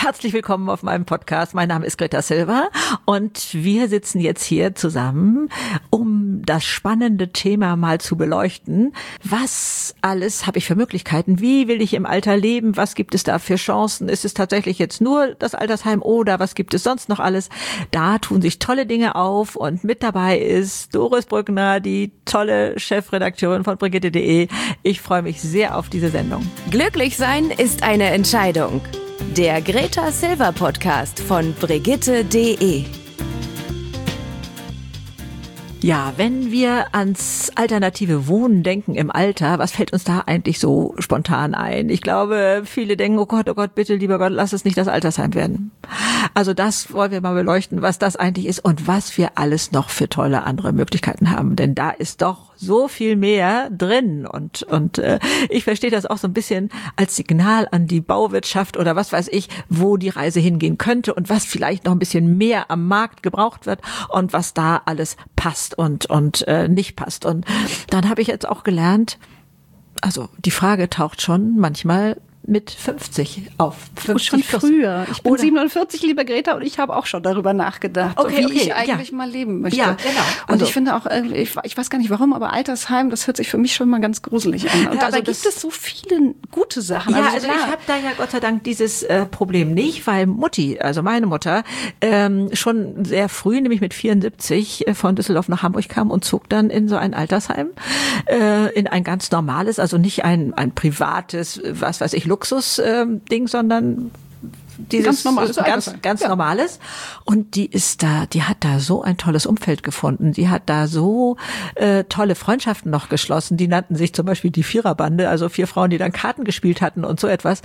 Herzlich willkommen auf meinem Podcast. Mein Name ist Greta Silva und wir sitzen jetzt hier zusammen, um das spannende Thema mal zu beleuchten. Was alles habe ich für Möglichkeiten? Wie will ich im Alter leben? Was gibt es da für Chancen? Ist es tatsächlich jetzt nur das Altersheim oder was gibt es sonst noch alles? Da tun sich tolle Dinge auf und mit dabei ist Doris Brückner, die tolle Chefredakteurin von Brigitte.de. Ich freue mich sehr auf diese Sendung. Glücklich sein ist eine Entscheidung. Der Greta Silva Podcast von Brigitte.de. Ja, wenn wir ans alternative Wohnen denken im Alter, was fällt uns da eigentlich so spontan ein? Ich glaube, viele denken, oh Gott, bitte, lieber Gott, lass es nicht das Altersheim werden. Also das wollen wir mal beleuchten, was das eigentlich ist und was wir alles noch für tolle andere Möglichkeiten haben. Denn da ist doch so viel mehr drin und ich verstehe das auch so ein bisschen als Signal an die Bauwirtschaft oder was weiß ich, wo die Reise hingehen könnte und was vielleicht noch ein bisschen mehr am Markt gebraucht wird und was da alles passt und nicht passt. Und dann habe ich jetzt auch gelernt, also die Frage taucht schon manchmal mit 50 auf. 50, schon früher. Ich bin 47, liebe Greta, und ich habe auch schon darüber nachgedacht, wie ich eigentlich mal leben möchte. Ja, genau. Und ich finde auch, ich weiß gar nicht warum, aber Altersheim, das hört sich für mich schon mal ganz gruselig an. Und dabei gibt es so viele gute Sachen. Ja, also ich habe da ja Gott sei Dank dieses Problem nicht, weil Mutti, also meine Mutter, schon sehr früh, nämlich mit 74, von Düsseldorf nach Hamburg kam und zog dann in so ein Altersheim, in ein ganz normales, also nicht ein privates, was weiß ich, Luxus-Ding, sondern dieses ganz normales. Und die hat da so ein tolles Umfeld gefunden. Die hat da so tolle Freundschaften noch geschlossen. Die nannten sich zum Beispiel die Viererbande, also 4 Frauen, die dann Karten gespielt hatten und so etwas.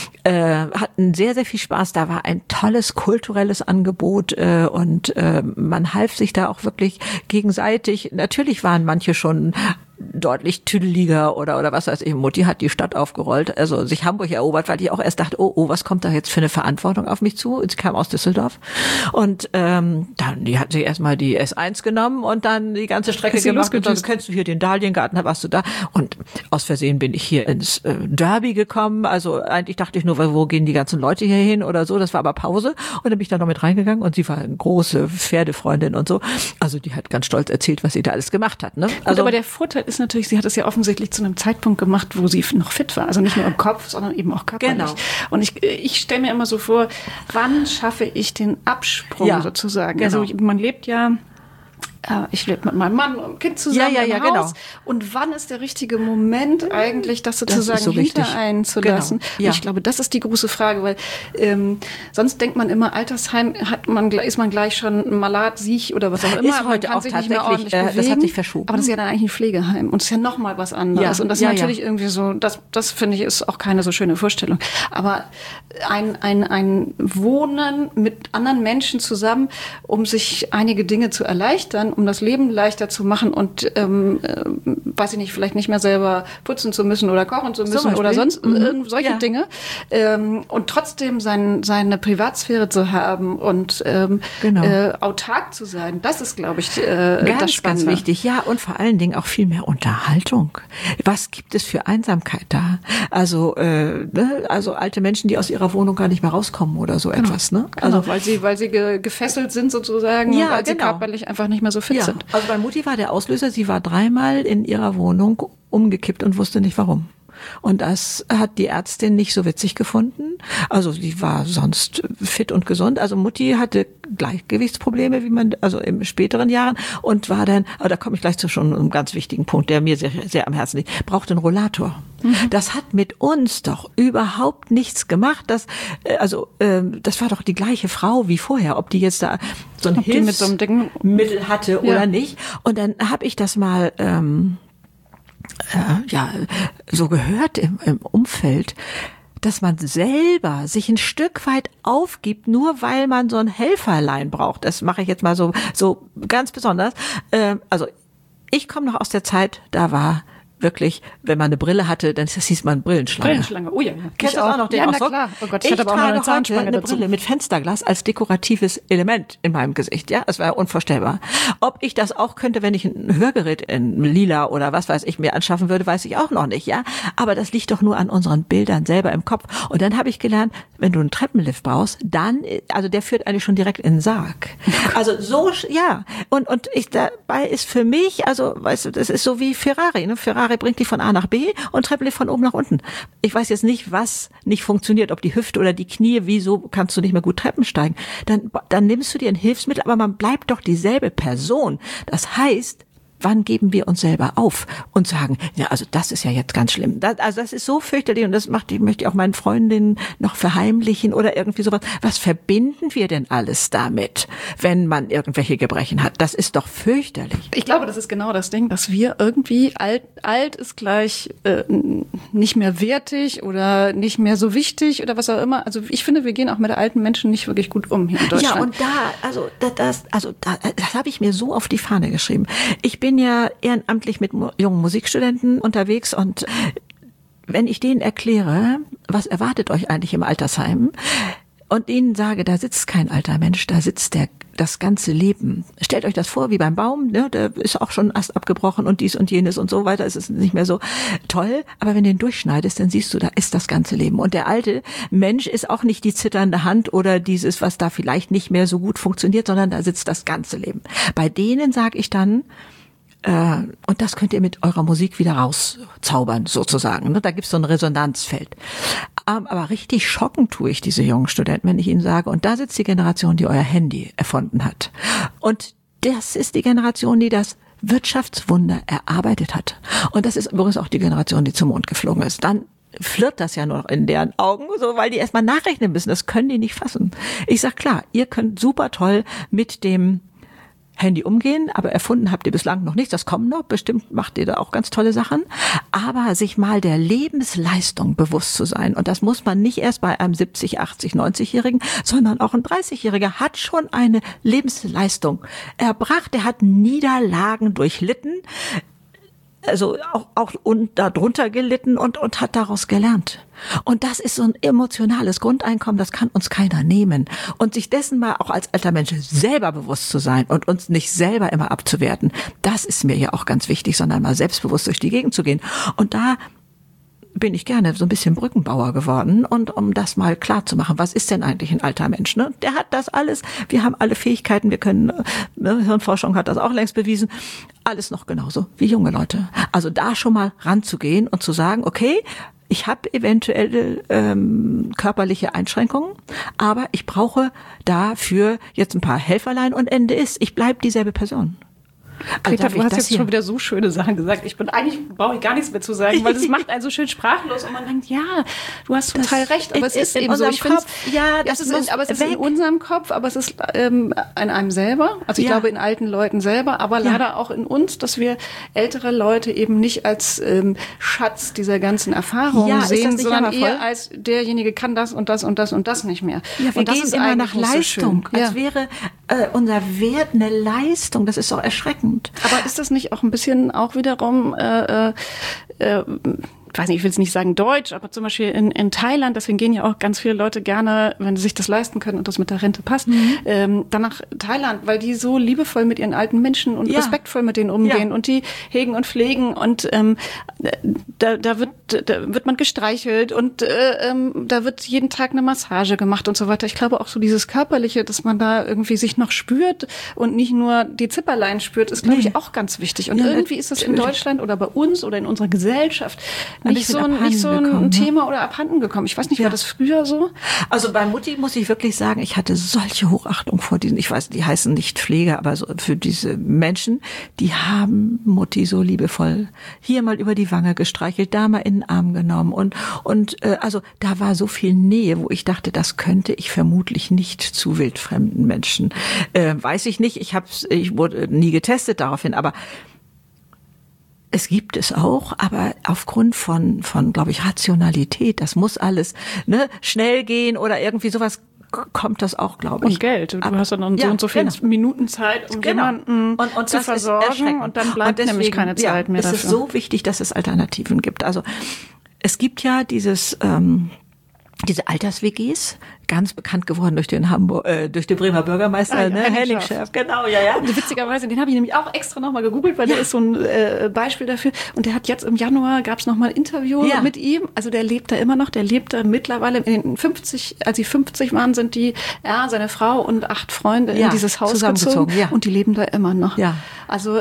Hatten sehr, sehr viel Spaß. Da war ein tolles kulturelles Angebot und man half sich da auch wirklich gegenseitig. Natürlich waren manche schon deutlich tüdeliger oder was weiß ich. Mutti hat die Stadt aufgerollt, also sich Hamburg erobert, weil ich auch erst dachte, oh, was kommt da jetzt für eine Verantwortung auf mich zu? Sie kam aus Düsseldorf und dann, die hat sich erstmal die S1 genommen und dann die ganze Strecke gemacht und dann kennst du hier den Dahliengarten, da warst du da und aus Versehen bin ich hier ins Derby gekommen, also eigentlich dachte ich nur, wo gehen die ganzen Leute hier hin oder so, das war aber Pause und dann bin ich da noch mit reingegangen und sie war eine große Pferdefreundin und so, also die hat ganz stolz erzählt, was sie da alles gemacht hat. Ne? Also, aber der Vorteil ist natürlich, sie hat es ja offensichtlich zu einem Zeitpunkt gemacht, wo sie noch fit war. Also nicht nur im Kopf, sondern eben auch körperlich. Genau. Und ich stelle mir immer so vor, wann schaffe ich den Absprung sozusagen? Genau. Also man lebt ja, ich lebe mit meinem Mann und Kind zusammen im Haus. Genau. Und wann ist der richtige Moment eigentlich, das sozusagen so hinter einen zu lassen? Genau. Ja. Ich glaube, das ist die große Frage, weil sonst denkt man immer, Altersheim ist man gleich schon malat, siech oder was auch immer. Ist heute auch tatsächlich, das hat sich verschoben. Aber das ist ja dann eigentlich ein Pflegeheim und es ist ja noch mal was anderes. Ja. Und das ist natürlich irgendwie so, das finde ich ist auch keine so schöne Vorstellung. Aber ein Wohnen mit anderen Menschen zusammen, um sich einige Dinge zu erleichtern, um das Leben leichter zu machen und, weiß ich nicht, vielleicht nicht mehr selber putzen zu müssen oder kochen zu müssen oder sonst solche Dinge. Und trotzdem seine Privatsphäre zu haben und autark zu sein, das ist, glaube ich, das Spannende. Ganz wichtig. Ja, und vor allen Dingen auch viel mehr Unterhaltung. Was gibt es für Einsamkeit da? Also alte Menschen, die aus ihrer Wohnung gar nicht mehr rauskommen oder so etwas. Ne? Also weil sie gefesselt sind sozusagen, weil sie körperlich einfach nicht mehr so fit sind. Also bei Mutti war der Auslöser, sie war 3-mal in ihrer Wohnung umgekippt und wusste nicht warum. Und das hat die Ärztin nicht so witzig gefunden. Also sie war sonst fit und gesund. Also Mutti hatte Gleichgewichtsprobleme, also in späteren Jahren und war dann, aber da komme ich gleich zu schon einem ganz wichtigen Punkt, der mir sehr, sehr am Herzen liegt, brauchte einen Rollator. Das hat mit uns doch überhaupt nichts gemacht. Das war doch die gleiche Frau wie vorher, ob die jetzt da so ein Hilfsmittel hatte oder nicht. Und dann habe ich das mal so gehört im Umfeld, dass man selber sich ein Stück weit aufgibt, nur weil man so ein Helferlein braucht. Das mache ich jetzt mal so ganz besonders. Also ich komme noch aus der Zeit, da war wirklich, wenn man eine Brille hatte, dann hieß man Brillenschlange. Brillenschlange, oh ja. Kennst du das auch noch, den ja, na Ausdruck? klar. Oh Gott, ich hatte aber auch noch eine Zahnspange eine dazu. Brille mit Fensterglas als dekoratives Element in meinem Gesicht. Ja, es war unvorstellbar. Ob ich das auch könnte, wenn ich ein Hörgerät in lila oder was weiß ich mir anschaffen würde, weiß ich auch noch nicht. Ja, aber das liegt doch nur an unseren Bildern selber im Kopf. Und dann habe ich gelernt, wenn du einen Treppenlift brauchst, dann, also der führt eigentlich schon direkt in den Sarg. Also so, ja. Und ich dabei ist für mich, also weißt du, das ist so wie Ferrari. Ne? Ferrari bringt dich von A nach B und Treppenlift von oben nach unten. Ich weiß jetzt nicht, was nicht funktioniert, ob die Hüfte oder die Knie, wieso kannst du nicht mehr gut Treppen steigen. Dann nimmst du dir ein Hilfsmittel, aber man bleibt doch dieselbe Person. Das heißt, wann geben wir uns selber auf und sagen, ja, also das ist ja jetzt ganz schlimm. Das ist so fürchterlich und möchte ich auch meinen Freundinnen noch verheimlichen oder irgendwie sowas. Was verbinden wir denn alles damit, wenn man irgendwelche Gebrechen hat? Das ist doch fürchterlich. Ich glaube, das ist genau das Ding, dass wir irgendwie alt ist gleich nicht mehr wertig oder nicht mehr so wichtig oder was auch immer. Also ich finde, wir gehen auch mit alten Menschen nicht wirklich gut um hier in Deutschland. Ja, und das habe ich mir so auf die Fahne geschrieben. Ich bin ja ehrenamtlich mit jungen Musikstudenten unterwegs und wenn ich denen erkläre, was erwartet euch eigentlich im Altersheim und ihnen sage, da sitzt kein alter Mensch, da sitzt das ganze Leben. Stellt euch das vor, wie beim Baum, ne? Da ist auch schon ein Ast abgebrochen und dies und jenes und so weiter. Es ist nicht mehr so toll, aber wenn du den durchschneidest, dann siehst du, da ist das ganze Leben. Und der alte Mensch ist auch nicht die zitternde Hand oder dieses, was da vielleicht nicht mehr so gut funktioniert, sondern da sitzt das ganze Leben. Bei denen sage ich dann, und das könnt ihr mit eurer Musik wieder rauszaubern, sozusagen. Da gibt's so ein Resonanzfeld. Aber richtig schocken tue ich diese jungen Studenten, wenn ich ihnen sage, und da sitzt die Generation, die euer Handy erfunden hat. Und das ist die Generation, die das Wirtschaftswunder erarbeitet hat. Und das ist übrigens auch die Generation, die zum Mond geflogen ist. Dann flirrt das ja noch in deren Augen, so, weil die erstmal nachrechnen müssen. Das können die nicht fassen. Ich sag klar, ihr könnt super toll mit dem Handy umgehen, aber erfunden habt ihr bislang noch nichts. Das kommt noch. Bestimmt macht ihr da auch ganz tolle Sachen. Aber sich mal der Lebensleistung bewusst zu sein. Und das muss man nicht erst bei einem 70, 80, 90-Jährigen, sondern auch ein 30-Jähriger hat schon eine Lebensleistung erbracht. Er hat Niederlagen durchlitten. Also auch darunter gelitten und hat daraus gelernt. Und das ist so ein emotionales Grundeinkommen, das kann uns keiner nehmen. Und sich dessen mal auch als alter Mensch selber bewusst zu sein und uns nicht selber immer abzuwerten, das ist mir ja auch ganz wichtig, sondern mal selbstbewusst durch die Gegend zu gehen. Und da bin ich gerne so ein bisschen Brückenbauer geworden und um das mal klar zu machen, was ist denn eigentlich ein alter Mensch? Ne? Der hat das alles, wir haben alle Fähigkeiten, wir können, Hirnforschung hat das auch längst bewiesen, alles noch genauso wie junge Leute. Also da schon mal ranzugehen und zu sagen, okay, ich habe eventuell körperliche Einschränkungen, aber ich brauche dafür jetzt ein paar Helferlein und Ende ist, ich bleibe dieselbe Person. Greta, du hast jetzt schon wieder so schöne Sachen gesagt. Eigentlich brauche ich gar nichts mehr zu sagen, weil das macht einen so schön sprachlos und man denkt, ja, du hast total recht, aber es ist eben so. Ich finde, es ist in unserem Kopf, aber es ist in einem selber. Also ich glaube in alten Leuten selber, aber leider auch in uns, dass wir ältere Leute eben nicht als Schatz dieser ganzen Erfahrungen sehen, sondern eher als derjenige kann das und das und das und das nicht mehr. Ja, wir gehen immer nach Leistung, als wäre unser Wert eine Leistung. Das ist doch erschreckend. Aber ist das nicht auch ein bisschen auch wiederum, ich weiß nicht, ich will es nicht sagen deutsch, aber zum Beispiel in Thailand, deswegen gehen ja auch ganz viele Leute gerne, wenn sie sich das leisten können und das mit der Rente passt, dann nach Thailand, weil die so liebevoll mit ihren alten Menschen und respektvoll mit denen umgehen und die hegen und pflegen und da wird man gestreichelt und da wird jeden Tag eine Massage gemacht und so weiter. Ich glaube auch so dieses Körperliche, dass man da irgendwie sich noch spürt und nicht nur die Zipperlein spürt, ist, glaube ich, auch ganz wichtig. Und irgendwie ist das in Deutschland oder bei uns oder in unserer Gesellschaft nicht so ein Thema oder abhanden gekommen. Ich weiß nicht, war das früher so? Also bei Mutti muss ich wirklich sagen, ich hatte solche Hochachtung vor diesen, ich weiß, die heißen nicht Pfleger, aber so für diese Menschen, die haben Mutti so liebevoll hier mal über die Wange gestreichelt, da mal in den Arm genommen und also da war so viel Nähe, wo ich dachte, das könnte ich vermutlich nicht zu wildfremden Menschen. Weiß ich nicht, ich wurde nie getestet daraufhin, aber es gibt es auch, aber aufgrund von glaube ich, Rationalität, das muss alles schnell gehen oder irgendwie sowas, kommt das auch, glaube ich. Und Geld. Du hast dann so und so viele Minuten Zeit, um jemanden zu versorgen und dann bleibt nämlich keine Zeit mehr dafür. Es ist so wichtig, dass es Alternativen gibt. Also es gibt ja diese Alters-WGs, ganz bekannt geworden durch den Bremer Bürgermeister, Henning Schärf. Genau, ja. Und witzigerweise, den habe ich nämlich auch extra nochmal gegoogelt, weil der ist so ein Beispiel dafür. Und der hat jetzt im Januar, gab es nochmal ein Interview mit ihm. Also der lebt da immer noch, der lebt da mittlerweile in den 50, als sie 50 waren, sind er, seine Frau und 8 Freunde in dieses Haus gezogen. Ja. Und die leben da immer noch. Ja. Also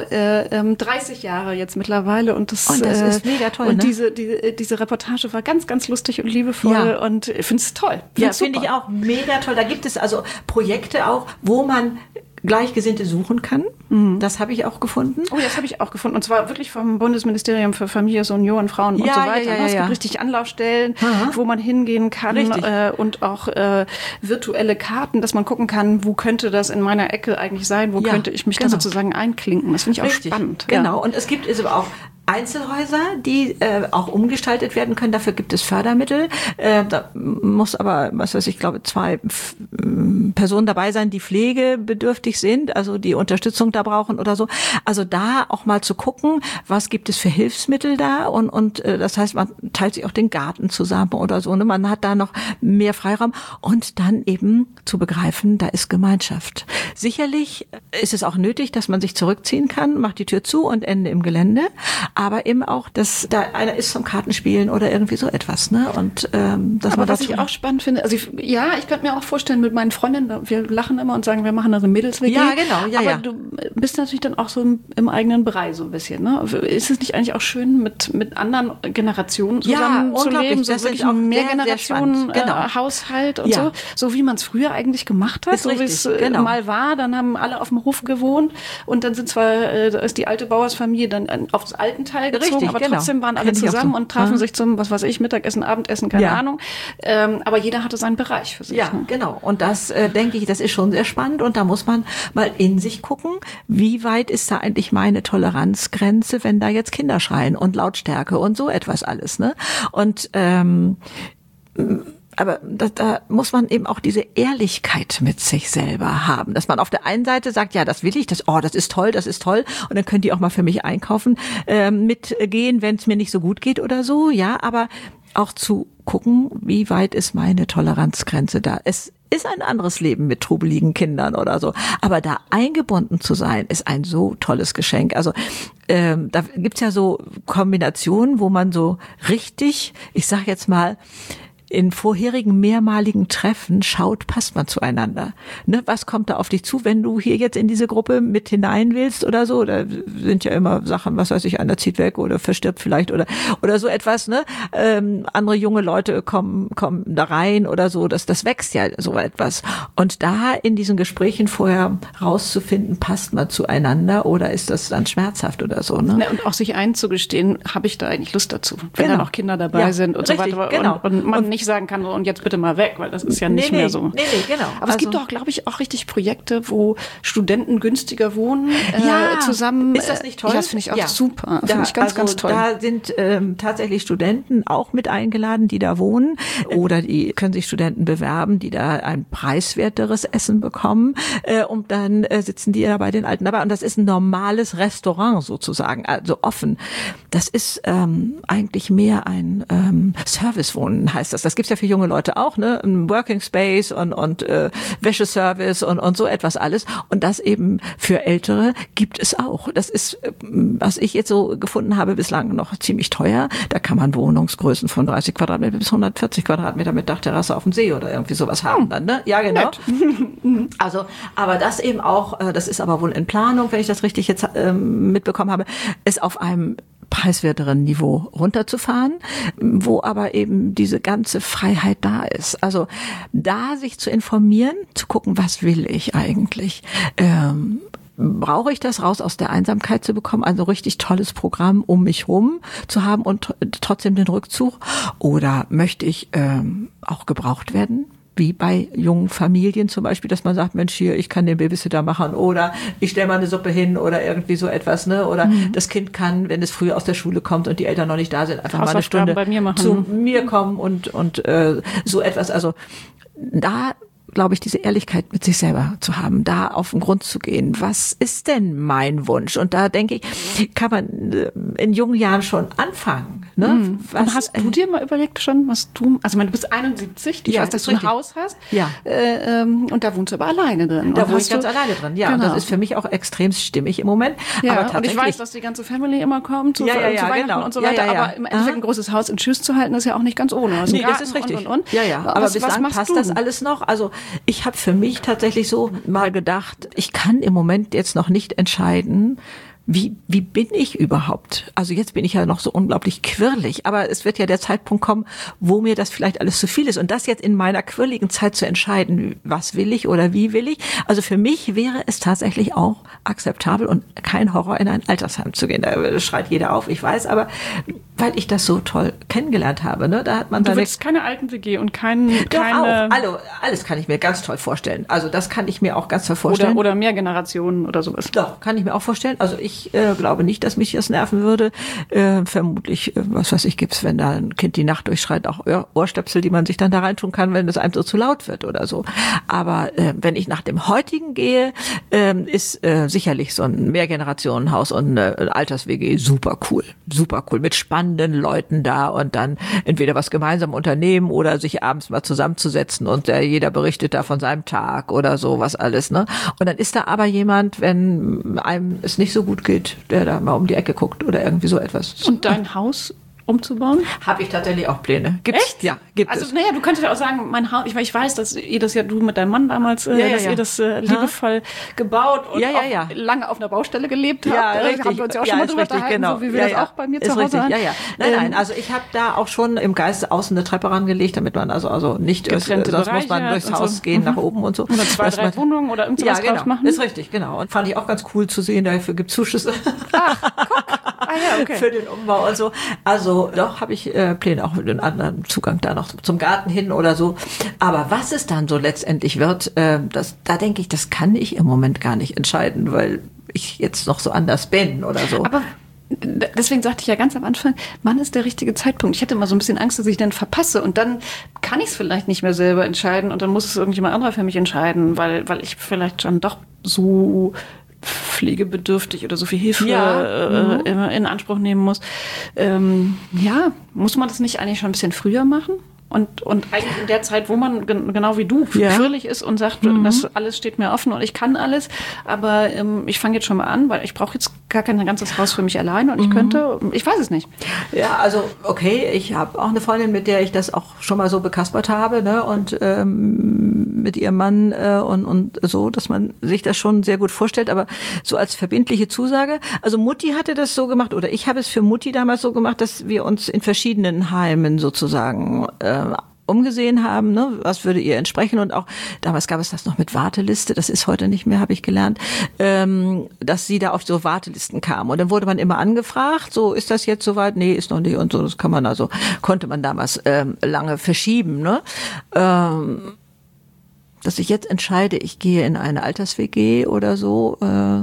30 Jahre jetzt mittlerweile. Und das ist mega toll. Und diese Reportage war ganz, ganz lustig und liebevoll und ich finde es toll. Finde ich auch mega toll. Da gibt es also Projekte auch, wo man Gleichgesinnte suchen kann. Das habe ich auch gefunden. Oh, das habe ich auch gefunden. Und zwar wirklich vom Bundesministerium für Familie, Senioren, Frauen und so weiter. Es gibt richtig Anlaufstellen, wo man hingehen kann und auch virtuelle Karten, dass man gucken kann, wo könnte das in meiner Ecke eigentlich sein, wo könnte ich mich da sozusagen einklinken. Das finde ich auch spannend. Genau. Und es gibt aber auch Einzelhäuser, die auch umgestaltet werden können. Dafür gibt es Fördermittel. Da muss aber, ich glaube, 2 Personen dabei sein, die pflegebedürftig sind, also die Unterstützung da brauchen oder so. Also da auch mal zu gucken, was gibt es für Hilfsmittel da und das heißt, man teilt sich auch den Garten zusammen oder so. Ne? Man hat da noch mehr Freiraum und dann eben zu begreifen, da ist Gemeinschaft. Sicherlich ist es auch nötig, dass man sich zurückziehen kann, macht die Tür zu und Ende im Gelände. Aber eben auch, dass da einer ist zum Kartenspielen oder irgendwie so etwas, ne? Und was ich auch spannend finde, also ich könnte mir auch vorstellen mit meinen Freundinnen, wir lachen immer und sagen, wir machen also Mädels-WG. Ja, genau, aber du bist natürlich dann auch so im eigenen Bereich so ein bisschen, ne? Ist es nicht eigentlich auch schön, mit anderen Generationen zusammenzuleben, so wirklich ein Mehrgenerationen-Haushalt und so wie man es früher eigentlich gemacht hat, so wie es mal war. Dann haben alle auf dem Hof gewohnt und dann sind ist die alte Bauersfamilie dann auf das alten Teil gezogen, aber trotzdem waren alle zusammen und trafen sich zum, Mittagessen, Abendessen, keine Ahnung. Aber jeder hatte seinen Bereich für sich. Ja, genau. Und das, denke ich, das ist schon sehr spannend und da muss man mal in sich gucken, wie weit ist da eigentlich meine Toleranzgrenze, wenn da jetzt Kinder schreien und Lautstärke und so etwas alles, ne? Und aber da muss man eben auch diese Ehrlichkeit mit sich selber haben, dass man auf der einen Seite sagt, ja, das will ich, das ist toll, und dann könnt ihr auch mal für mich einkaufen, mitgehen, wenn es mir nicht so gut geht oder so, ja, aber auch zu gucken, wie weit ist meine Toleranzgrenze da. Es ist ein anderes Leben mit trubeligen Kindern oder so, aber da eingebunden zu sein, ist ein so tolles Geschenk. Also da gibt's ja so Kombinationen, wo man so richtig, ich sag jetzt mal, in vorherigen mehrmaligen Treffen schaut, passt man zueinander. Ne, was kommt da auf dich zu, wenn du hier jetzt in diese Gruppe mit hinein willst oder so? Da sind ja immer Sachen, einer zieht weg oder verstirbt vielleicht oder so etwas. Ne, andere junge Leute kommen da rein oder so. Das wächst ja so etwas. Und da in diesen Gesprächen vorher rauszufinden, passt man zueinander oder ist das dann schmerzhaft oder so? Ne? Und auch sich einzugestehen, habe ich da eigentlich Lust dazu, wenn da noch Kinder dabei sind und so weiter. Und man nicht sagen kann, so, und jetzt bitte mal weg, weil das ist ja nicht mehr so. Nee, genau. Aber es gibt doch, glaube ich, auch richtig Projekte, wo Studenten günstiger wohnen, zusammen. Ist das nicht toll? Ja, das finde ich auch super. Finde ich ganz toll. Da sind tatsächlich Studenten auch mit eingeladen, die da wohnen. Oder die können sich Studenten bewerben, die da ein preiswerteres Essen bekommen. Und dann sitzen die da bei den Alten dabei. Und das ist ein normales Restaurant sozusagen, also offen. Das ist eigentlich mehr ein Servicewohnen, heißt das. Das gibt's ja für junge Leute auch, ne? Ein Working Space und Wäscheservice und so etwas alles. Und das eben für Ältere gibt es auch. Das ist, was ich jetzt so gefunden habe, bislang noch ziemlich teuer. Da kann man Wohnungsgrößen von 30 Quadratmeter bis 140 Quadratmeter mit Dachterrasse auf dem See oder irgendwie sowas haben dann, ne? Ja, genau. Also, aber das eben auch, das ist aber wohl in Planung, wenn ich das richtig jetzt mitbekommen habe, ist auf einem preiswerteren Niveau runterzufahren, wo aber eben diese ganze Freiheit da ist. Also da sich zu informieren, zu gucken, was will ich eigentlich? Brauche ich das, raus aus der Einsamkeit zu bekommen, also richtig tolles Programm um mich rum zu haben und trotzdem den Rückzug? Oder möchte ich auch gebraucht werden? Wie bei jungen Familien zum Beispiel, dass man sagt, Mensch, hier, ich kann den Babysitter machen oder ich stelle mal eine Suppe hin oder irgendwie so etwas, ne? Oder das Kind kann, wenn es früh aus der Schule kommt und die Eltern noch nicht da sind, einfach mal eine Stunde bei mir machen. zu mir kommen und so etwas. Also da glaube ich, diese Ehrlichkeit mit sich selber zu haben, da auf den Grund zu gehen. Was ist denn mein Wunsch? Und da denke ich, kann man in jungen Jahren schon anfangen. Ne? Und hast du dir mal überlegt schon, was du, also du bist 71, ich weiß, dass du ein Haus hast. Ja. Und da wohnst du aber alleine drin. Da wohne ich ganz alleine drin, ja. Genau. Und das ist für mich auch extrem stimmig im Moment. Ja, aber tatsächlich, und ich weiß, dass die ganze Family immer kommt zu Weihnachten genau. und so weiter. Ja. Aber im Endeffekt ein großes Haus in Schuss zu halten, ist ja auch nicht ganz ohne. Nee, das ist richtig. Und. Ja. Aber bislang passt das alles noch. Also ich habe für mich tatsächlich so mal gedacht, ich kann im Moment jetzt noch nicht entscheiden, wie bin ich überhaupt? Also jetzt bin ich ja noch so unglaublich quirlig, aber es wird ja der Zeitpunkt kommen, wo mir das vielleicht alles zu viel ist. Und das jetzt in meiner quirligen Zeit zu entscheiden, was will ich oder wie will ich? Also für mich wäre es tatsächlich auch akzeptabel und kein Horror, in ein Altersheim zu gehen. Da schreit jeder auf, ich weiß, aber weil ich das so toll kennengelernt habe, ne, da hat man du willst keine Alten-WG und keine... Alles kann ich mir ganz toll vorstellen. Also das kann ich mir auch ganz toll vorstellen. Oder mehr Generationen oder sowas. Doch, kann ich mir auch vorstellen. Also ich glaube nicht, dass mich das nerven würde. Vermutlich, was weiß ich, gibt's, wenn da ein Kind die Nacht durchschreit, auch Ohrstöpsel, die man sich dann da reintun kann, wenn es einem so zu laut wird oder so. Aber wenn ich nach dem heutigen gehe, ist sicherlich so ein Mehrgenerationenhaus und eine Alters-WG super cool. Super cool. Mit spannenden Leuten da und dann entweder was gemeinsam unternehmen oder sich abends mal zusammenzusetzen und jeder berichtet da von seinem Tag oder so, was alles, ne? Und dann ist da aber jemand, wenn einem es nicht so gut geht, der da mal um die Ecke guckt oder irgendwie so etwas. Und dein Haus umzubauen? Habe ich tatsächlich auch Pläne. Echt? Ja, gibt es. Also naja, du könntest ja auch sagen, mein Haus, ich weiß, dass ihr das ja, du mit deinem Mann damals, dass ihr das liebevoll gebaut und auch lange auf einer Baustelle gelebt habt. Ja, richtig. Haben wir uns ja auch schon mal drüber unterhalten, genau. so wie wir das auch bei mir ist zu Hause haben. Ja. Nein, also ich habe da auch schon im Geiste außen eine Treppe rangelegt, damit man also nicht, getrennte sonst Bereiche muss man durchs Haus gehen, nach oben und so. Oder 2, 3 Wohnungen oder irgendwas draus machen. Ist richtig, genau. Und fand ich auch ganz cool zu sehen, dafür gibt es Zuschüsse. Ach, guck. Okay. Für den Umbau und so. Also doch habe ich Pläne auch mit einem anderen Zugang da noch zum Garten hin oder so. Aber was es dann so letztendlich wird, da denke ich, das kann ich im Moment gar nicht entscheiden, weil ich jetzt noch so anders bin oder so. Aber deswegen sagte ich ja ganz am Anfang, wann ist der richtige Zeitpunkt? Ich hatte immer so ein bisschen Angst, dass ich dann verpasse und dann kann ich es vielleicht nicht mehr selber entscheiden und dann muss es irgendjemand anderer für mich entscheiden, weil ich vielleicht schon doch so pflegebedürftig oder so viel Hilfe in Anspruch nehmen muss. Muss man das nicht eigentlich schon ein bisschen früher machen? Und eigentlich in der Zeit, wo man genau wie du quirlig ist und sagt, das alles steht mir offen und ich kann alles, aber ich fange jetzt schon mal an, weil ich brauche jetzt gar kein ganzes Haus für mich alleine und ich weiß es nicht. Ja, also okay, ich habe auch eine Freundin, mit der ich das auch schon mal so bekaspert habe, ne, und mit ihrem Mann und so, dass man sich das schon sehr gut vorstellt, aber so als verbindliche Zusage. Also Mutti hatte das so gemacht oder ich habe es für Mutti damals so gemacht, dass wir uns in verschiedenen Heimen sozusagen umgesehen haben, ne? Was würde ihr entsprechen und auch damals gab es das noch mit Warteliste, das ist heute nicht mehr, habe ich gelernt, dass sie da auf so Wartelisten kam und dann wurde man immer angefragt, so ist das jetzt soweit? Nee, ist noch nicht und so, das konnte man damals lange verschieben, ne? Dass ich jetzt entscheide, ich gehe in eine Alters-WG oder so,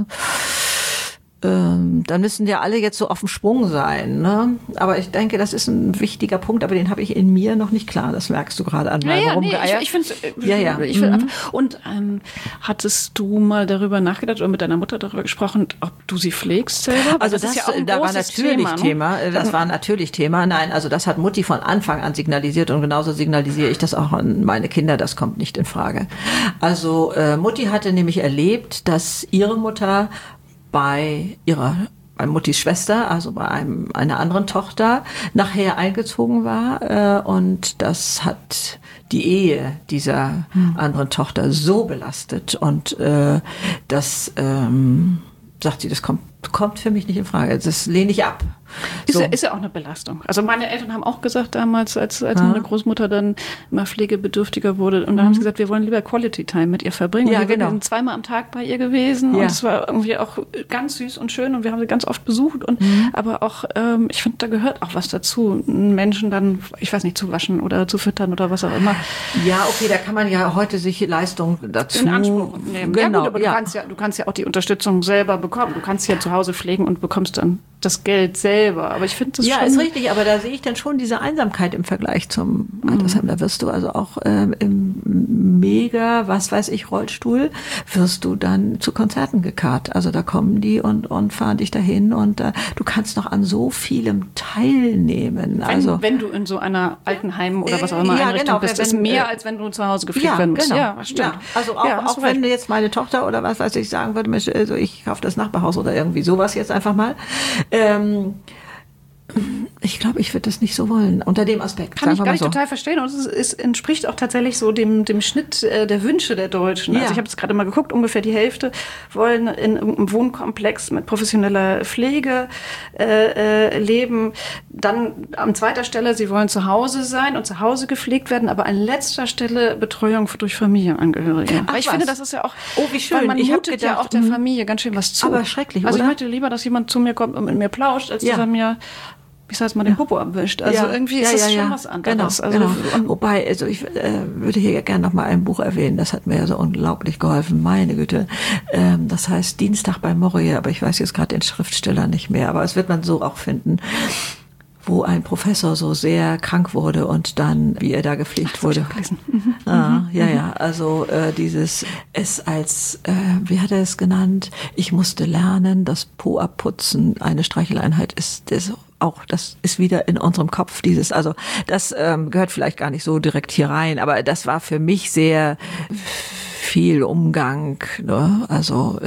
dann müssen ja alle jetzt so auf dem Sprung sein, ne? Aber ich denke, das ist ein wichtiger Punkt, aber den habe ich in mir noch nicht klar. Das merkst du gerade an meinem Rumgeeier. Ich finde einfach. Und hattest du mal darüber nachgedacht oder mit deiner Mutter darüber gesprochen, ob du sie pflegst selber? Also das ist ja auch ein großes Thema. Das war natürlich Thema. Nein, also das hat Mutti von Anfang an signalisiert und genauso signalisiere ich das auch an meine Kinder. Das kommt nicht in Frage. Also Mutti hatte nämlich erlebt, dass ihre Mutter bei Muttis Schwester, also bei einer anderen Tochter, nachher eingezogen war. Und das hat die Ehe dieser anderen Tochter so belastet. Und das, sagt sie, das kommt für mich nicht in Frage. Das lehne ich ab. Ist ja auch eine Belastung. Also meine Eltern haben auch gesagt damals, als meine Großmutter dann immer pflegebedürftiger wurde. Und dann haben sie gesagt, wir wollen lieber Quality Time mit ihr verbringen. Ja, und wir genau. sind 2-mal am Tag bei ihr gewesen. Ja. Und es war irgendwie auch ganz süß und schön. Und wir haben sie ganz oft besucht. Und aber auch, ich finde, da gehört auch was dazu, einen Menschen dann, ich weiß nicht, zu waschen oder zu füttern oder was auch immer. Ja, okay, da kann man ja heute sich Leistung dazu in Anspruch nehmen. Genau, ja, gut, aber du kannst ja auch die Unterstützung selber bekommen. Du kannst ja zu Hause pflegen und bekommst dann das Geld selber. Aber ich finde das ja, schon... ist richtig, aber da sehe ich dann schon diese Einsamkeit im Vergleich zum Altersheim. Da wirst du also auch im mega, was weiß ich, Rollstuhl, wirst du dann zu Konzerten gekarrt. Also da kommen die und fahren dich dahin und du kannst noch an so vielem teilnehmen. Wenn du in so einer Altenheim oder was auch immer Einrichtung bist, ist mehr, als wenn du zu Hause gepflegt werden musst. Genau. Ja, stimmt. Ja, also auch wenn jetzt meine Tochter oder was weiß ich sagen würde, also ich kaufe das Nachbarhaus oder irgendwie sowas jetzt einfach mal. Ich glaube, ich würde das nicht so wollen, unter dem Aspekt. Kann ich gar nicht total verstehen. Und es entspricht auch tatsächlich so dem Schnitt der Wünsche der Deutschen. Ja. Also ich habe es gerade mal geguckt, ungefähr die Hälfte wollen in einem Wohnkomplex mit professioneller Pflege leben. Dann an zweiter Stelle, sie wollen zu Hause sein und zu Hause gepflegt werden, aber an letzter Stelle Betreuung durch Familienangehörige. Ach, ich finde, das ist ja auch, wie schön. weil man ich mutet ja auch der Familie ganz schön was zu. Aber schrecklich, also oder? Ich möchte lieber, dass jemand zu mir kommt und mit mir plauscht, als dass er mir, ich sag jetzt mal, den Popo abwischt. Also irgendwie ist das schon was anderes. Genau. Wobei, also ich würde hier gerne noch mal ein Buch erwähnen, das hat mir ja so unglaublich geholfen, meine Güte. Das heißt Dienstag bei Moria, aber ich weiß jetzt gerade den Schriftsteller nicht mehr, aber es wird man so auch finden, wo ein Professor so sehr krank wurde und dann, wie er da gepflegt wurde. Also es als, wie hat er es genannt? Ich musste lernen, dass Po abputzen eine Streicheleinheit ist. Das ist wieder in unserem Kopf das gehört vielleicht gar nicht so direkt hier rein, aber das war für mich sehr viel Umgang, ne? Also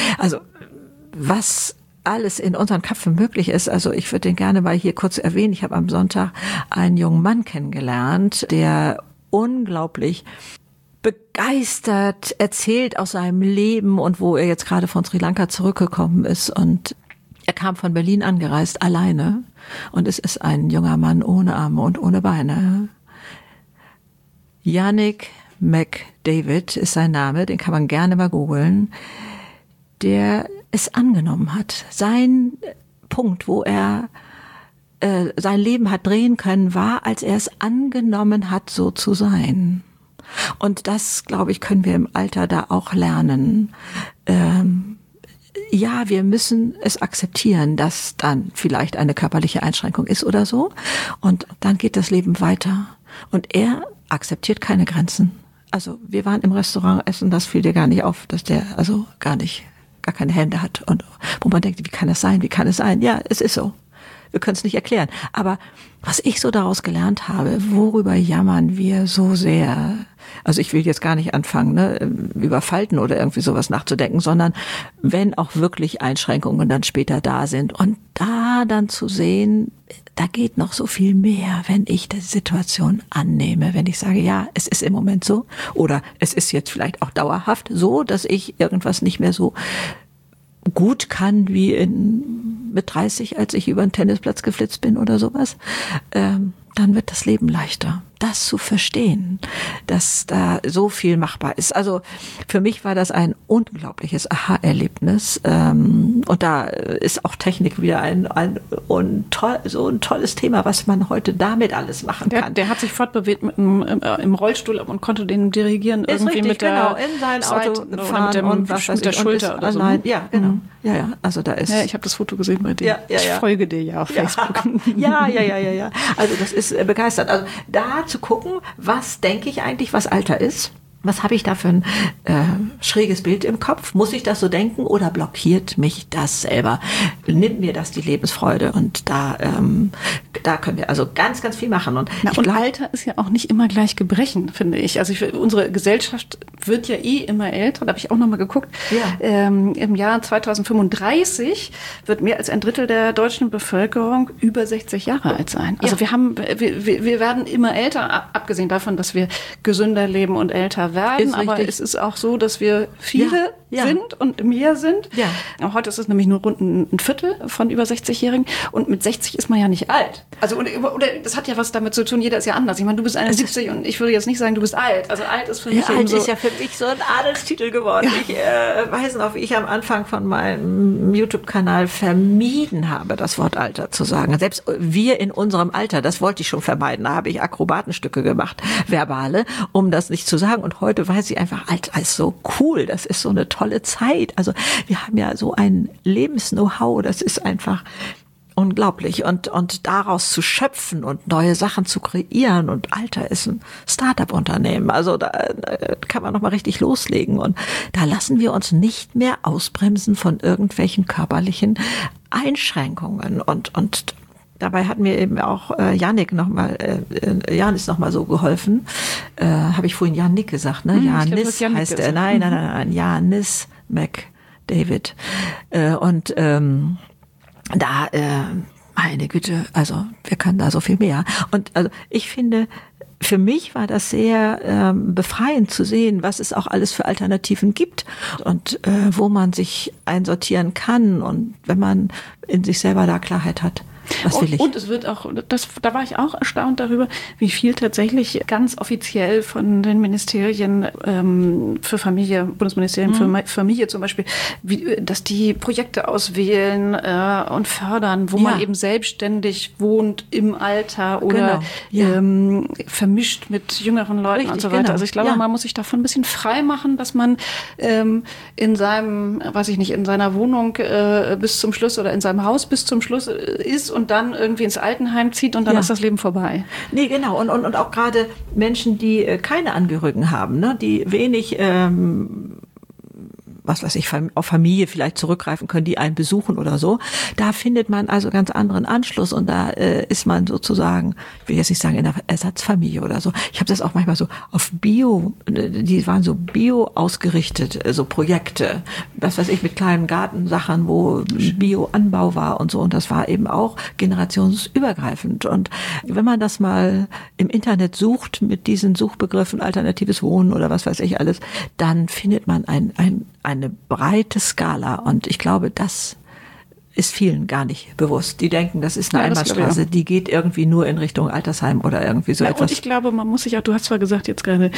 was alles in unseren Köpfen möglich ist. Also ich würde den gerne mal hier kurz erwähnen. Ich habe am Sonntag einen jungen Mann kennengelernt, der unglaublich begeistert erzählt aus seinem Leben und wo er jetzt gerade von Sri Lanka zurückgekommen ist. Und er kam von Berlin angereist, alleine. Und es ist ein junger Mann ohne Arme und ohne Beine. Yannick McDavid ist sein Name, den kann man gerne mal googeln. Der es angenommen hat. Sein Punkt, wo er sein Leben hat drehen können, war, als er es angenommen hat, so zu sein. Und das, glaube ich, können wir im Alter da auch lernen. Ja, wir müssen es akzeptieren, dass dann vielleicht eine körperliche Einschränkung ist oder so. Und dann geht das Leben weiter. Und er akzeptiert keine Grenzen. Also wir waren im Restaurant essen, das fiel dir gar nicht auf, dass der also gar keine Hände hat. Und wo man denkt, wie kann das sein? Wie kann es sein? Ja, es ist so. Wir können es nicht erklären. Aber was ich so daraus gelernt habe, worüber jammern wir so sehr? Also ich will jetzt gar nicht anfangen, über Falten oder irgendwie sowas nachzudenken, sondern wenn auch wirklich Einschränkungen dann später da sind und da dann zu sehen, da geht noch so viel mehr, wenn ich die Situation annehme, wenn ich sage, ja, es ist im Moment so oder es ist jetzt vielleicht auch dauerhaft so, dass ich irgendwas nicht mehr so gut kann wie mit 30, als ich über den Tennisplatz geflitzt bin oder sowas, dann wird das Leben leichter. Das zu verstehen, dass da so viel machbar ist. Also für mich war das ein unglaubliches Aha-Erlebnis. Und da ist auch Technik wieder so ein tolles Thema, was man heute damit alles machen kann. Der hat sich fortbewegt im Rollstuhl und konnte den dirigieren ist irgendwie richtig, mit der in sein Auto fahren mit der Schulter oder so. Ja, genau. Ja. Also da ist. Ja, ich habe das Foto gesehen bei dir. Ja. Ich folge dir ja auf Facebook. Ja. Also das ist begeistert. Also da zu gucken, was denke ich eigentlich, was Alter ist? Was habe ich da für ein schräges Bild im Kopf? Muss ich das so denken oder blockiert mich das selber? Nimmt mir das die Lebensfreude? Und da können wir also ganz, ganz viel machen. Und Alter ist ja auch nicht immer gleich Gebrechen, finde ich. Also unsere Gesellschaft wird ja immer älter. Da habe ich auch noch mal geguckt. Ja. Im Jahr 2035 wird mehr als ein Drittel der deutschen Bevölkerung über 60 Jahre alt sein. Also wir werden immer älter, abgesehen davon, dass wir gesünder leben und älter werden, aber es ist auch so, dass wir viele sind und mehr sind. Ja. Heute ist es nämlich nur rund ein Viertel von über 60-Jährigen und mit 60 ist man ja nicht alt. Also oder das hat ja was damit zu tun, jeder ist ja anders. Ich meine, du bist 71 und ich würde jetzt nicht sagen, du bist alt. Also alt ist für mich alt ist ja für eigentlich so ein Adelstitel geworden. Ja. Ich weiß noch, wie ich am Anfang von meinem YouTube-Kanal vermieden habe, das Wort Alter zu sagen. Selbst wir in unserem Alter, das wollte ich schon vermeiden. Da habe ich Akrobatenstücke gemacht, verbale, um das nicht zu sagen. Und heute weiß ich einfach, Alter ist so cool. Das ist so eine tolle Zeit. Also wir haben ja so ein Lebens-Know-how. Das ist einfach unglaublich. Und daraus zu schöpfen und neue Sachen zu kreieren. Und Alter ist ein Start-up-Unternehmen. Also da kann man nochmal richtig loslegen. Und da lassen wir uns nicht mehr ausbremsen von irgendwelchen körperlichen Einschränkungen. Und dabei hat mir eben auch Janis nochmal so geholfen. Habe ich vorhin Janik gesagt, ne? Janis heißt er. Nein. Janis McDavid. Und meine Güte, also wir können da so viel mehr. Und also ich finde, für mich war das sehr befreiend zu sehen, was es auch alles für Alternativen gibt und wo man sich einsortieren kann und wenn man in sich selber da Klarheit hat. Was will ich? Und es wird auch, da war ich auch erstaunt darüber, wie viel tatsächlich ganz offiziell von den Ministerien für Familie, Bundesministerium für Familie zum Beispiel, dass die Projekte auswählen und fördern, wo man eben selbstständig wohnt im Alter oder vermischt mit jüngeren Leuten und so weiter. Genau. Also ich glaube, man muss sich davon ein bisschen frei machen, dass man in seinem, weiß ich nicht, in seiner Wohnung bis zum Schluss oder in seinem Haus bis zum Schluss ist und dann irgendwie ins Altenheim zieht und dann ist das Leben vorbei. Nee, genau. Und auch gerade Menschen, die keine Angehörigen haben, ne, die wenig was weiß ich, auf Familie vielleicht zurückgreifen können, die einen besuchen oder so. Da findet man also ganz anderen Anschluss und da ist man sozusagen, ich will jetzt nicht sagen in einer Ersatzfamilie oder so. Ich habe das auch manchmal so auf Bio, die waren so Bio ausgerichtet, so Projekte, was weiß ich, mit kleinen Gartensachen, wo Bio-Anbau war und so und das war eben auch generationsübergreifend und wenn man das mal im Internet sucht mit diesen Suchbegriffen alternatives Wohnen oder was weiß ich alles, dann findet man eine breite Skala und ich glaube, das ist vielen gar nicht bewusst. Die denken, das ist eine Einbahnstraße, die geht irgendwie nur in Richtung Altersheim oder irgendwie so etwas. Und ich glaube, man muss sich auch, du hast zwar gesagt jetzt gerade,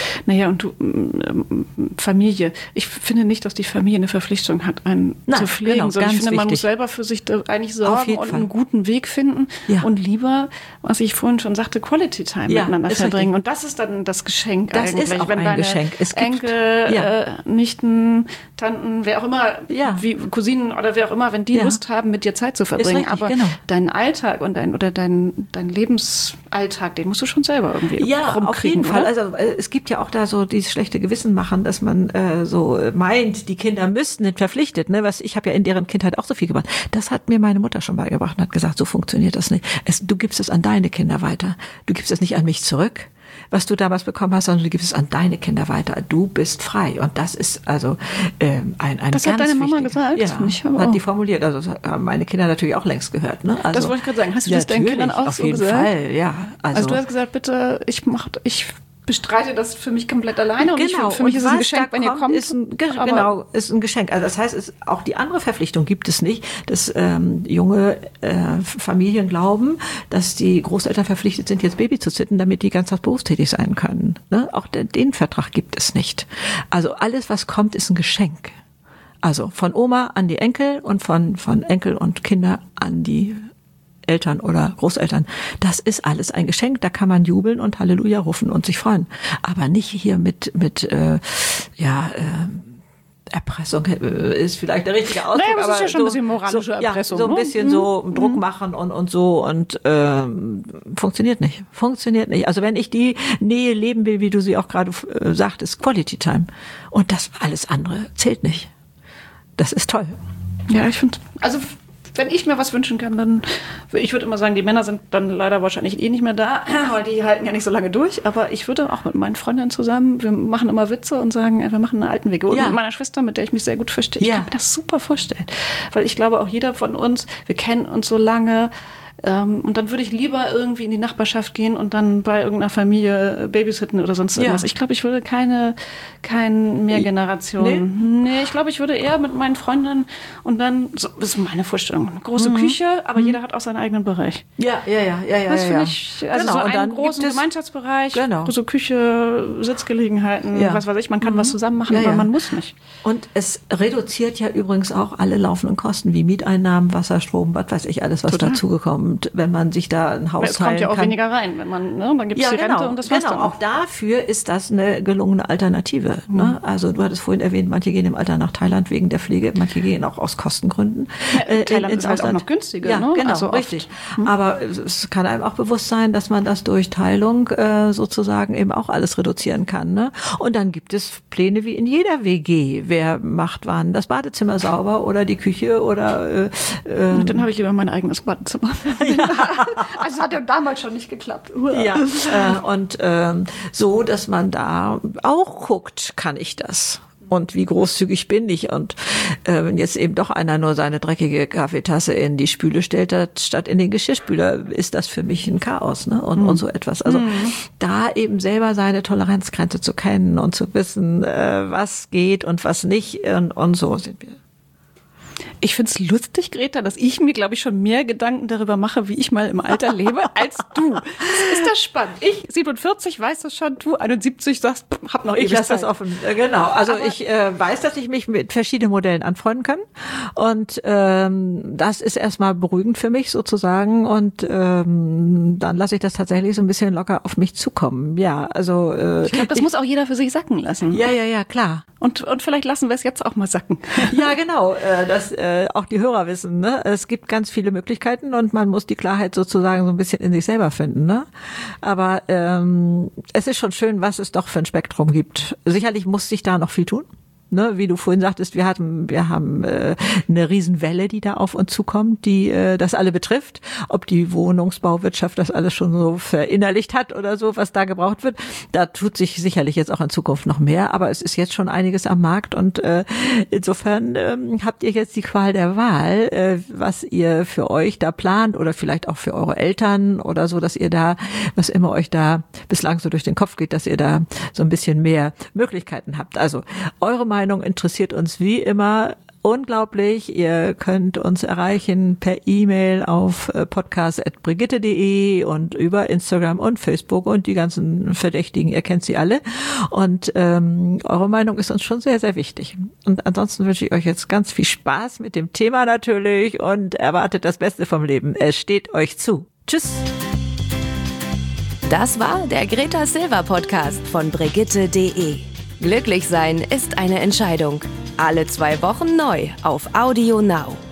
Familie. Ich finde nicht, dass die Familie eine Verpflichtung hat, einen zu pflegen, genau, sondern ich finde, man wichtig. muss selber für sich da eigentlich sorgen und einen guten Weg finden und lieber, was ich vorhin schon sagte, Quality Time miteinander verbringen. Richtig. Und das ist dann das Geschenk das eigentlich. Ist auch wenn ein Geschenk. Es gibt, Enkel, Nichten, Tanten, wer auch immer, wie Cousinen oder wer auch immer, wenn die Lust haben, mit dir Zeit zu verbringen. Richtig, aber deinen Alltag und dein Lebensalltag, den musst du schon selber irgendwie rumkriegen. Auf jeden Fall. Oder? Also es gibt ja auch da so dieses schlechte Gewissen machen, dass man so meint, die Kinder müssten nicht verpflichtet. Ne? Ich habe ja in deren Kindheit auch so viel gemacht. Das hat mir meine Mutter schon beigebracht und hat gesagt, so funktioniert das nicht. Du gibst es an deine Kinder weiter. Du gibst es nicht an mich zurück, was du damals bekommen hast, sondern du gibst es an deine Kinder weiter. Du bist frei. Und das ist also ein das hat deine Mama gesagt? Ja, hat die formuliert. Also das haben meine Kinder natürlich auch längst gehört. Ne? Also, das wollte ich gerade sagen. Hast du das deinen Kindern auch so gesagt? Auf jeden Fall, ja. Also du hast gesagt, bitte, ich bestreite das für mich komplett alleine und für mich ist es ein Geschenk, wenn ihr kommt. Ist ein Geschenk. Also das heißt, auch die andere Verpflichtung gibt es nicht, dass junge Familien glauben, dass die Großeltern verpflichtet sind, jetzt Baby zu sitten, damit die ganztags berufstätig sein können. Ne? Auch den Vertrag gibt es nicht. Also alles, was kommt, ist ein Geschenk. Also von Oma an die Enkel und von Enkel und Kinder an die Eltern oder Großeltern. Das ist alles ein Geschenk, da kann man jubeln und Halleluja rufen und sich freuen. Aber nicht hier mit Erpressung ist vielleicht der richtige Ausdruck. Naja, aber es ist ja schon ein bisschen moralische Erpressung. So ein bisschen so Druck machen und so und funktioniert nicht. Funktioniert nicht. Also wenn ich die Nähe leben will, wie du sie auch gerade sagtest, Quality Time. Und das alles andere zählt nicht. Das ist toll. Ja, ich finde, also wenn ich mir was wünschen kann, dann, ich würde immer sagen, die Männer sind dann leider wahrscheinlich nicht mehr da, weil die halten ja nicht so lange durch, aber ich würde auch mit meinen Freundinnen zusammen, wir machen immer Witze und sagen, wir machen einen alten Weg. Und mit meiner Schwester, mit der ich mich sehr gut verstehe, ich kann mir das super vorstellen. Weil ich glaube, auch jeder von uns, wir kennen uns so lange, Und dann würde ich lieber irgendwie in die Nachbarschaft gehen und dann bei irgendeiner Familie babysitten oder sonst irgendwas. Ich glaube, ich würde keine Mehrgeneration. Nee, ich glaube, ich würde eher mit meinen Freundinnen und dann, so, das ist meine Vorstellung, eine große Küche, aber jeder hat auch seinen eigenen Bereich. Ja. Das finde ich, also genau, so einen großen Gemeinschaftsbereich, so Küche, Sitzgelegenheiten, was weiß ich, man kann was zusammen machen, aber man muss nicht. Und es reduziert ja übrigens auch alle laufenden Kosten, wie Mieteinnahmen, Wasser, Strom, was weiß ich, alles, was dazugekommt, wenn man sich da ein Haus teilen kann. Es kommt ja auch weniger rein, wenn man, ne, dann gibt es die Rente und das war's dann auch dafür ist das eine gelungene Alternative. Ne? Also du hattest vorhin erwähnt, manche gehen im Alter nach Thailand wegen der Pflege, manche gehen auch aus Kostengründen. Thailand ist halt auch noch günstiger. Ja, ne? genau, also richtig. Aber es kann einem auch bewusst sein, dass man das durch Teilung sozusagen eben auch alles reduzieren kann. Ne? Und dann gibt es Pläne wie in jeder WG. Wer macht wann das Badezimmer sauber oder die Küche oder... dann habe ich lieber mein eigenes Badezimmer. Also es hat ja damals schon nicht geklappt. Und so, dass man da auch guckt, kann ich das? Und wie großzügig bin ich? Und wenn jetzt eben doch einer nur seine dreckige Kaffeetasse in die Spüle stellt, statt in den Geschirrspüler, ist das für mich ein Chaos, ne? Und so etwas. Also da eben selber seine Toleranzgrenze zu kennen und zu wissen, was geht und was nicht. Und so sind wir. Ich find's lustig, Greta, dass ich mir, glaube ich, schon mehr Gedanken darüber mache, wie ich mal im Alter lebe, als du. Ist das spannend? Ich, 47, weiß das schon, du, 71, sagst, hab noch ewig Zeit. Ich lasse das offen. Genau. Also aber ich weiß, dass ich mich mit verschiedenen Modellen anfreunden kann. Und das ist erstmal beruhigend für mich sozusagen. Und dann lasse ich das tatsächlich so ein bisschen locker auf mich zukommen. Ja, also ich glaube, das muss auch jeder für sich sacken lassen. Ja, klar. Und vielleicht lassen wir es jetzt auch mal sacken. Ja, genau. Das auch die Hörer wissen, ne? Es gibt ganz viele Möglichkeiten und man muss die Klarheit sozusagen so ein bisschen in sich selber finden, ne? Aber es ist schon schön, was es doch für ein Spektrum gibt. Sicherlich muss sich da noch viel tun. Ne, wie du vorhin sagtest, wir haben eine Riesenwelle, die da auf uns zukommt, die das alle betrifft. Ob die Wohnungsbauwirtschaft das alles schon so verinnerlicht hat oder so, was da gebraucht wird, da tut sich sicherlich jetzt auch in Zukunft noch mehr. Aber es ist jetzt schon einiges am Markt und insofern habt ihr jetzt die Qual der Wahl, was ihr für euch da plant oder vielleicht auch für eure Eltern oder so, dass ihr da, was immer euch da bislang so durch den Kopf geht, dass ihr da so ein bisschen mehr Möglichkeiten habt. Also eure Meinung interessiert uns wie immer unglaublich. Ihr könnt uns erreichen per E-Mail auf podcast@brigitte.de und über Instagram und Facebook und die ganzen Verdächtigen, ihr kennt sie alle. Und eure Meinung ist uns schon sehr, sehr wichtig. Und ansonsten wünsche ich euch jetzt ganz viel Spaß mit dem Thema natürlich und erwartet das Beste vom Leben. Es steht euch zu. Tschüss. Das war der Greta Silver Podcast von brigitte.de. Glücklich sein ist eine Entscheidung. Alle 2 Wochen neu auf Audio Now.